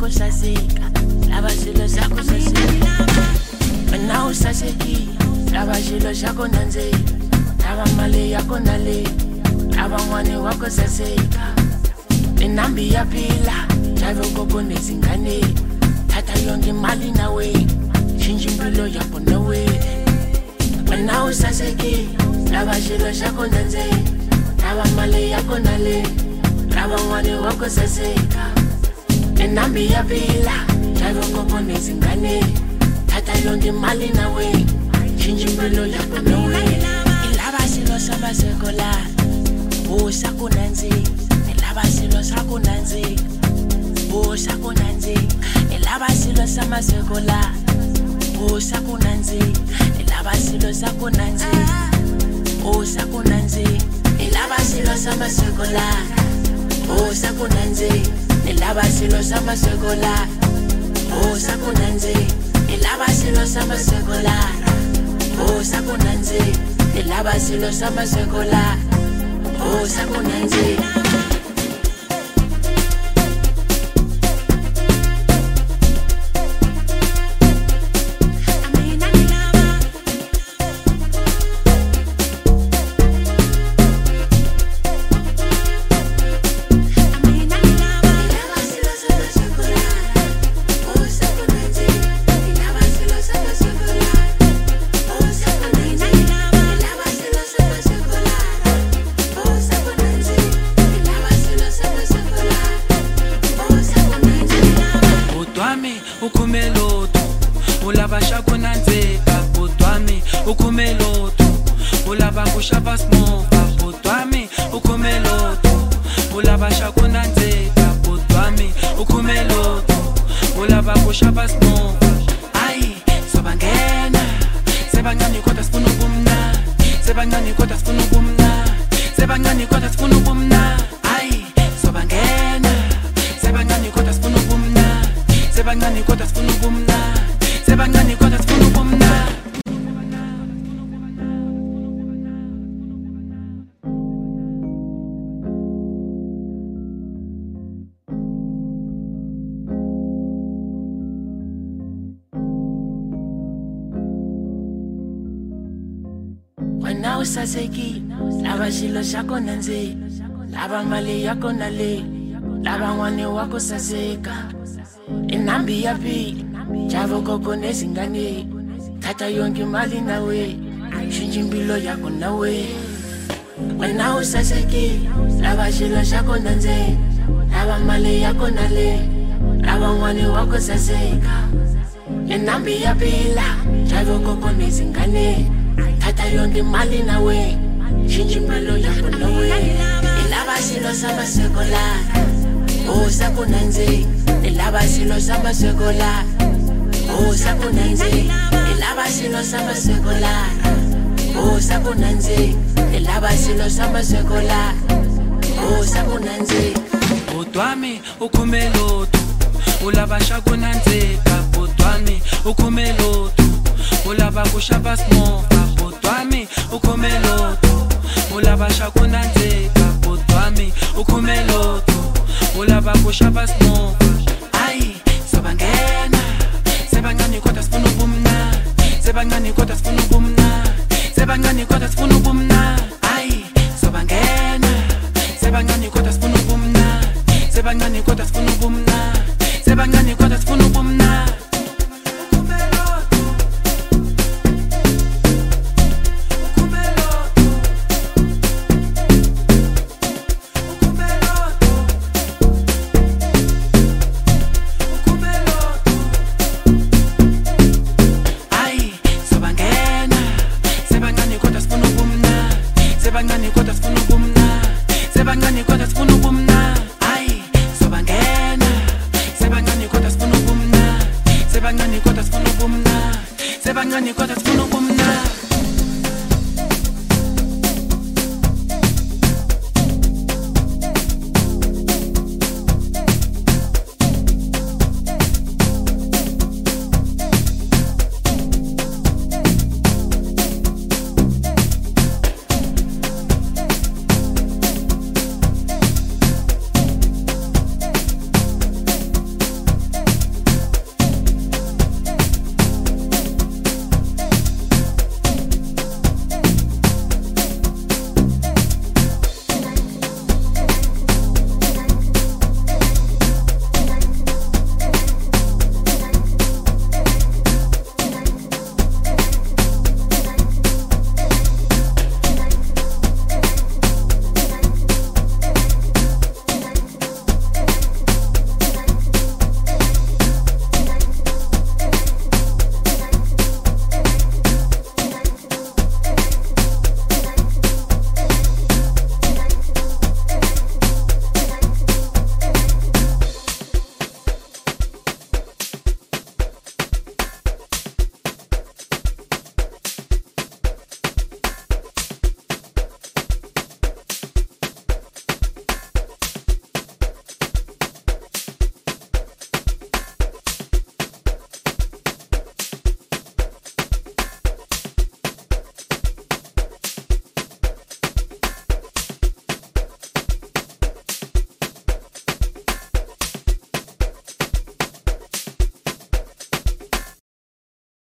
shako sasika, lava shilo shako sasika. Wena usaseki, lava shilo shako nanze, lava mali yako nale, lava mwani wako sasika. Inambi ya pila, chave ukoko nezingane, tata yonke mali nawe, shinji mpilo yako nawe. Wena usaseki, lava shilo shako nanze, lava mali yako nale, lava mwani wako sasika. Inambi ya pila, chave ukoko nezingane, tata yonke mali nawe, shinji mpilo yako nawe. Ilava shilo shaba sekola, usako nanze, ilava shilo shako nanze, usako nanze, ilava shilo shama sekola, usako nanze, ilava shilo shako nanze, usako nanze, ilava shilo shama sekola, usako nanze, ilava shilo shama sekola, usako nanze, ilava shilo shama sekola, usako nanze, ilava shilo shama sekola, usako nanze. Ukumeloto, ulava shako nanzeka, potwami, ukumeloto, ulava kushava smova, potwami, ukumeloto, ulava shako nanzeka, potwami, ukumeloto, ulava kushava smova. Ai, sobangena, sebangani kodwa sifuna ubumna, sebangani kodwa sifuna ubumna, sebangani kodwa sifuna ubumna. Ai, sobangena, sebangani kodwa sifuna ubumna, sebangani kodwa sifuna ubumna, sebangani kodwa sifuna ubumna. Wena usaseki, lava shilo shako nanze, lava mali yako nale, lava mwani wako saseka. Inambi ya pili, chave ukoko nezingane, tata yonke mali nawe, shinji mpilo yako nawe. Wena usaseki, lava shilo shako nanze, lava mali yako nale, lava mwani wako saseka. Inambi ya pila, chave ukoko nezingane, tata yonke mali nawe, shinji mpilo yako nawe. Ilava shilo shaba sekola, usako nanze, ilava shilo shaba sekola, usako nanze, ilava shilo shaba sekola, usako nanze, ilava shilo shaba sekola, usako nanze. Potwami, ukumeloto, ulava shako nanzeka, potwami, ukumeloto, ulava kushava smova, potwami, ukumeloto, ulava shako nanzeka, potwami, ukumeloto, ulava kushava smova. Ai, sobangena, sebangani kodwa sifuna ubumna, sebangani kodwa sifuna ubumna, sebangani kodwa sifuna ubumna.